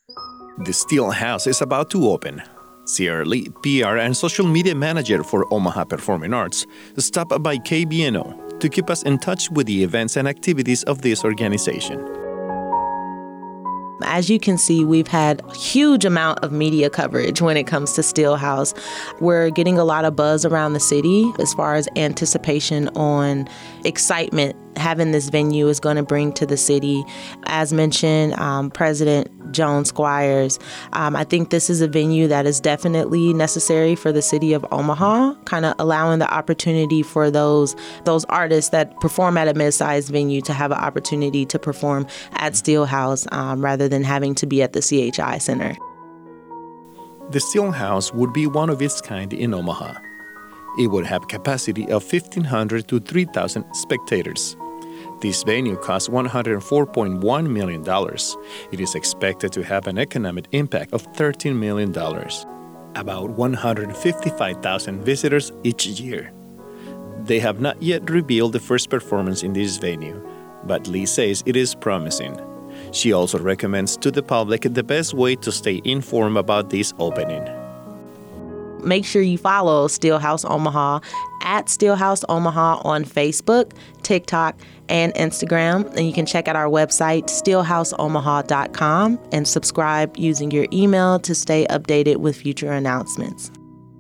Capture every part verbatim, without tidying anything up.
The Steel House is about to open. Sierra Lee, P R and social media manager for Omaha Performing Arts, stopped by K B N O to keep us in touch with the events and activities of this organization. As you can see, we've had a huge amount of media coverage when it comes to Steel House. We're getting a lot of buzz around the city as far as anticipation on excitement having this venue is going to bring to the city. As mentioned, um, President Joan Squires, um, I think this is a venue that is definitely necessary for the city of Omaha, kind of allowing the opportunity for those those artists that perform at a mid-sized venue to have an opportunity to perform at Steel House um, rather than having to be at the C H I Center. The Steel House would be one of its kind in Omaha. It would have capacity of fifteen hundred to three thousand spectators. This venue costs one hundred four point one million dollars. It is expected to have an economic impact of thirteen million dollars, about one hundred fifty-five thousand visitors each year. They have not yet revealed the first performance in this venue, but Lee says it is promising. She also recommends to the public the best way to stay informed about this opening. Make sure you follow Steel House Omaha at Steel House Omaha on Facebook, TikTok, and Instagram. And you can check out our website, steel house omaha dot com, and subscribe using your email to stay updated with future announcements.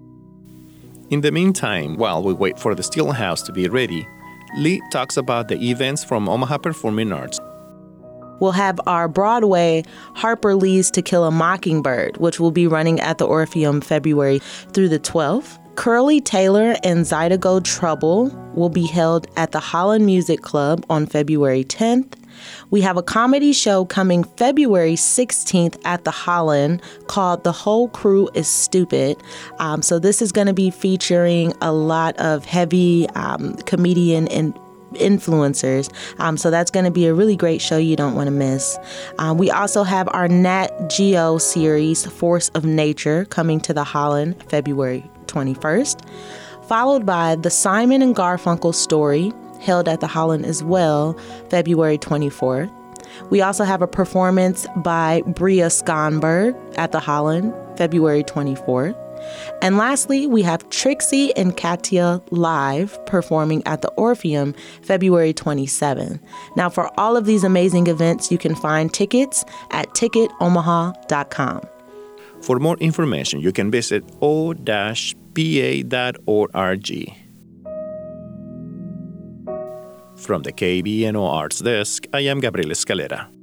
In the meantime, while we wait for the Steel House to be ready, Lee talks about the events from Omaha Performing Arts. We'll have our Broadway Harper Lee's To Kill a Mockingbird, which will be running at the Orpheum February through the twelfth. Curly Taylor and Zydeco Trouble will be held at the Holland Music Club on February tenth. We have a comedy show coming February sixteenth at the Holland called The Whole Crew is Stupid. Um, so this is going to be featuring a lot of heavy um, comedian and influencers. Um, so that's going to be a really great show you don't want to miss. Um, we also have our Nat Geo series, Force of Nature, coming to the Holland February twenty-first, followed by the Simon and Garfunkel Story, held at the Holland as well, February twenty-fourth. We also have a performance by Bria Skonberg at the Holland, February twenty-fourth. And lastly, we have Trixie and Katya live performing at the Orpheum February twenty-seventh. Now, for all of these amazing events, you can find tickets at ticket omaha dot com. For more information, you can visit o dash p a dot org. From the K B N O Arts Desk, I am Gabriel Escalera.